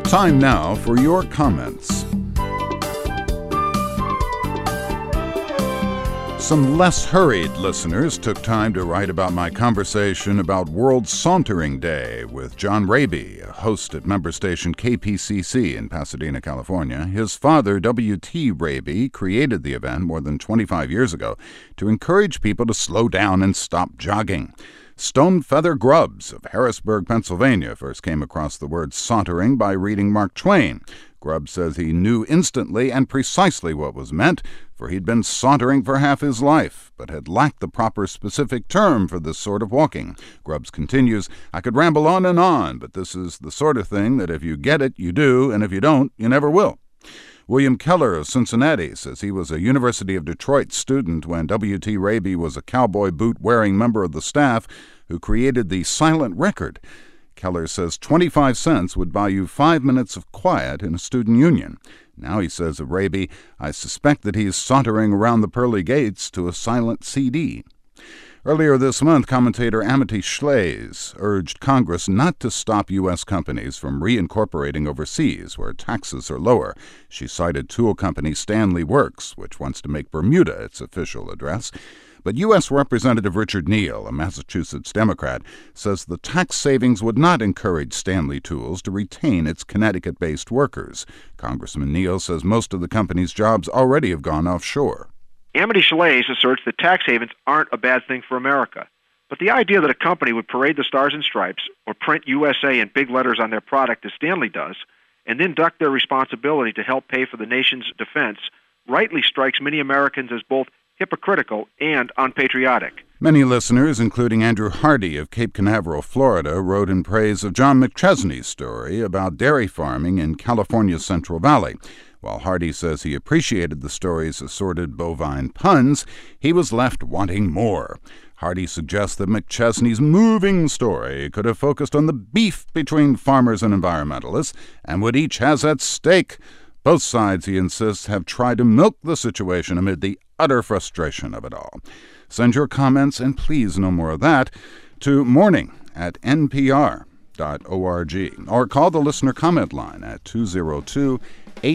Time now for your comments. Some less hurried listeners took time to write about my conversation about World Sauntering Day with John Raby, a host at member station KPCC in Pasadena, California. His father, W.T. Raby, created the event more than 25 years ago to encourage people to slow down and stop jogging. Stonefeather Grubbs of Harrisburg, Pennsylvania, first came across the word sauntering by reading Mark Twain. Grubbs says he knew instantly and precisely what was meant, for he'd been sauntering for half his life, but had lacked the proper specific term for this sort of walking. Grubbs continues, I could ramble on, but this is the sort of thing that if you get it, you do, and if you don't, you never will. William Keller of Cincinnati says he was a University of Detroit student when W.T. Raby was a cowboy boot-wearing member of the staff who created the silent record. Keller says 25 cents would buy you 5 minutes of quiet in a student union. Now he says of Raby, I suspect that he's sauntering around the pearly gates to a silent CD. Earlier this month, commentator Amity Shlaes urged Congress not to stop U.S. companies from reincorporating overseas where taxes are lower. She cited tool company Stanley Works, which wants to make Bermuda its official address. But U.S. Representative Richard Neal, a Massachusetts Democrat, says the tax savings would not encourage Stanley Tools to retain its Connecticut-based workers. Congressman Neal says most of the company's jobs already have gone offshore. Amity Shlaes asserts that tax havens aren't a bad thing for America. But the idea that a company would parade the stars and stripes or print USA in big letters on their product as Stanley does, and then duck their responsibility to help pay for the nation's defense, rightly strikes many Americans as both hypocritical and unpatriotic. Many listeners, including Andrew Hardy of Cape Canaveral, Florida, wrote in praise of John McChesney's story about dairy farming in California's Central Valley. While Hardy says he appreciated the story's assorted bovine puns, he was left wanting more. Hardy suggests that McChesney's moving story could have focused on the beef between farmers and environmentalists and what each has at stake. Both sides, he insists, have tried to milk the situation amid the utter frustration of it all. Send your comments, and please no more of that, to morning@npr.org or call the listener comment line at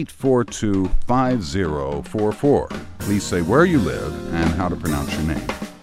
202-842-5044. Please say where you live and how to pronounce your name.